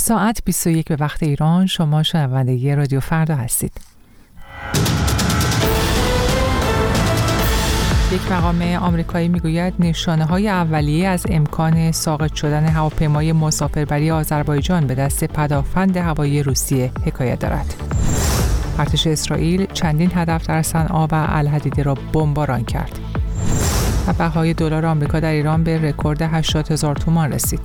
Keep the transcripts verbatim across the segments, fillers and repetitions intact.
ساعت بیست و یک به وقت ایران. شما شنونده رادیو فردا هستید. یک مقام آمریکایی میگوید نشانه‌های اولیه از امکان ساقط شدن هواپیمای مسافربری آذربایجان به دست پدافند هوایی روسیه حکایت دارد. ارتش اسرائیل چندین هدف در صنعا و الحدیده را بمباران کرد. و بهای دلار آمریکا در ایران به رکورد هشتاد هزار تومان رسید.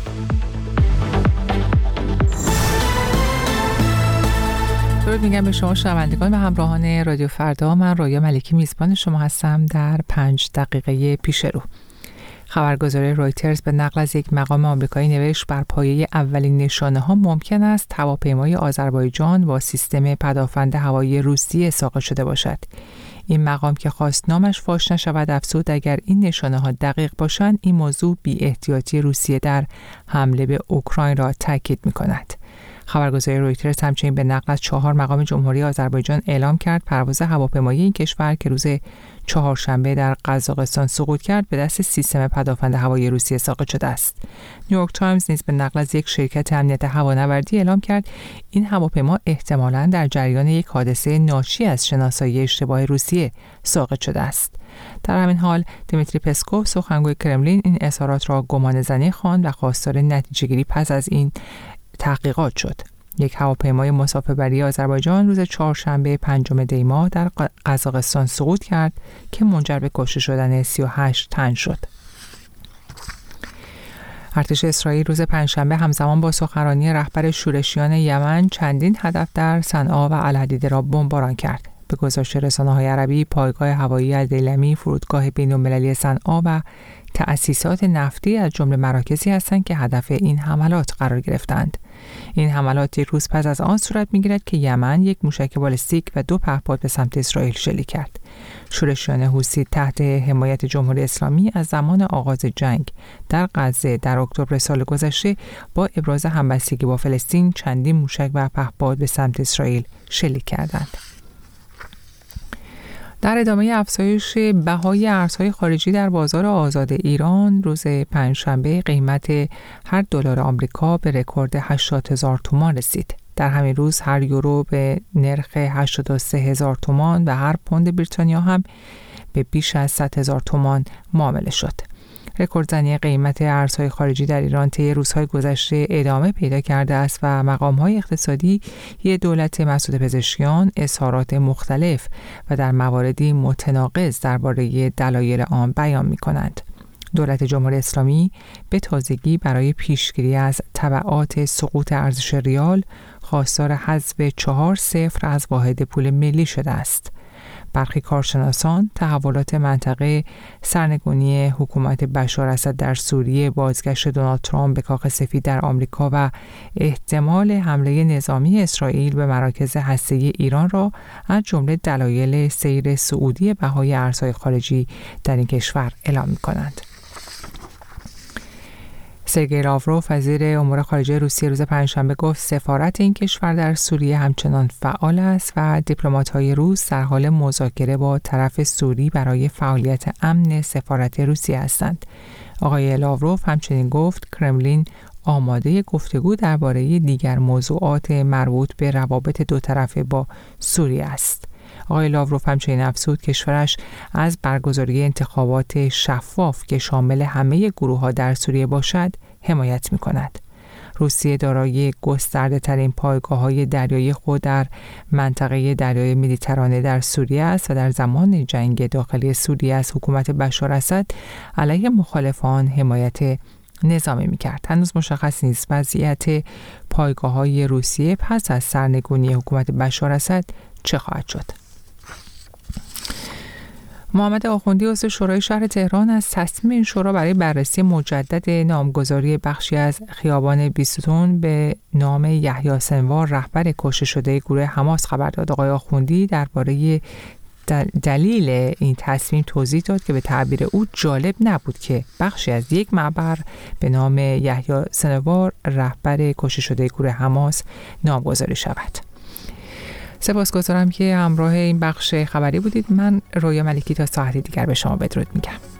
درود میگم به شما شنوندگان و همراهان رادیو فردا. من رویا ملکی میزبان شما هستم در پنج دقیقه پیش رو. خبرگزاری رویترز به نقل از یک مقام آمریکایی نوشت بر پایه اولین نشانه ها ممکن است هواپیمای آذربایجان با سیستم پدافند هوایی روسیه ساقط شده باشد. این مقام که خواست نامش فاش نشود افزود اگر این نشانه ها دقیق باشند این موضوع بی احتیاطی روسیه در حمله به اوکراین را تاکید می کند. خبرگزاری رویترز همچنین به نقل از چهار مقام جمهوری آذربایجان اعلام کرد پرواز هواپیمایی این کشور که روز چهارشنبه در قزاقستان سقوط کرد به دست سیستم پدافند هوایی روسیه ساقط شده است. نیویورک تایمز نیز به نقل از یک شرکت امنیت هوانوردی اعلام کرد این هواپیما احتمالاً در جریان یک حادثه ناشی از شناسایی اشتباه روسیه ساقط شده است. در همین حال دیمیتری پسکوف سخنگوی کرملین این اظهارات را گمانه‌زنی خواند و خواستار نتیجه‌گیری پس از این تحقیقات شد. یک هواپیمای مسافربری آذربایجان روز چهارشنبه پنجم دی ماه در قزاقستان سقوط کرد که منجر به کشته شدن سی و هشت تن شد. ارتش اسرائیل روز پنجشنبه همزمان با سخنرانی رهبر شورشیان یمن چندین هدف در صنعا و الحدیده را بمباران کرد. به گزارش رسانه‌های عربی پایگاه هوایی الدیلمی، فرودگاه بین‌المللی صنعا و تأسیسات نفتی از جمله مراکزی هستند که هدف این حملات قرار گرفتند. این حملات یک روز پس از آن صورت می‌گیرد که یمن یک موشک بالستیک و دو پهپاد به سمت اسرائیل شلیک کرد. شورشیان حوثی تحت حمایت جمهوری اسلامی از زمان آغاز جنگ در غزه در اکتبر سال گذشته با ابراز همبستگی با فلسطین چندین موشک و پهپاد به سمت اسرائیل شلیک کردند. در ادامه افزایش بهای ارزهای خارجی در بازار آزاد ایران روز پنجشنبه قیمت هر دلار آمریکا به رکورد هشتاد هزار تومان رسید. در همین روز هر یورو به نرخ هشتاد و سه هزار تومان و هر پوند بریتانیا هم به بیش از صد هزار تومان معامله شد. رکوردزنی قیمت ارزهای خارجی در ایران طی روزهای گذشته ادامه پیدا کرده است و مقام‌های اقتصادی یک دولت مسعود پزشکیان اظهارات مختلف و در مواردی متناقض درباره دلایل آن بیان می‌کنند. دولت جمهوری اسلامی به تازگی برای پیشگیری از تبعات سقوط ارزش ریال خواستار حذف چهار صفر از واحد پول ملی شده است. برخی کارشناسان تحولات منطقه، سرنگونی حکومت بشار اسد در سوریه، بازگشت دونالد ترامپ به کاخ سفید در آمریکا و احتمال حمله نظامی اسرائیل به مراکز هسته‌ای ایران را از جمله دلایل سیر صعودی بهای ارزهای خارجی در این کشور اعلام می‌کنند. سرگئی لاوروف وزیر امور خارجه روسیه روز پنجشنبه گفت سفارت این کشور در سوریه همچنان فعال است و دیپلمات‌های روس در حال مذاکره با طرف سوری برای فعالیت امن سفارت روسیه هستند. آقای لاوروف همچنین گفت کرملین آماده گفتگو درباره دیگر موضوعات مربوط به روابط دو طرفه با سوریه است. آقای لاوروف همچنین افزود کشورش از برگزاری انتخابات شفاف که شامل همه گروه‌ها در سوریه باشد حمایت می‌کند. روسیه دارای گسترده‌ترین پایگاه‌های دریایی خود در منطقه دریای مدیترانه در سوریه است و در زمان جنگ داخلی سوریه از حکومت بشار اسد علیه مخالفان حمایت نظامی می‌کرد. هنوز مشخص نیست وضعیت پایگاه‌های روسیه پس از سرنگونی حکومت بشار اسد چه خواهد شد. محمد آخوندی عضو شورای شهر تهران از تصمیم این شورا برای بررسی مجدد نامگذاری بخشی از خیابان بیستون به نام یحیی سنوار رهبر کشته شده گروه حماس خبر داد. آقای آخوندی درباره دلیل این تصمیم توضیح داد که به تعبیر او جالب نبود که بخشی از یک معبر به نام یحیی سنوار رهبر کشته شده گروه حماس نامگذاری شود. سپاسگزارم که همراه این بخش خبری بودید. من رویا ملکی تا ساعتی دیگر به شما بدرود میگم.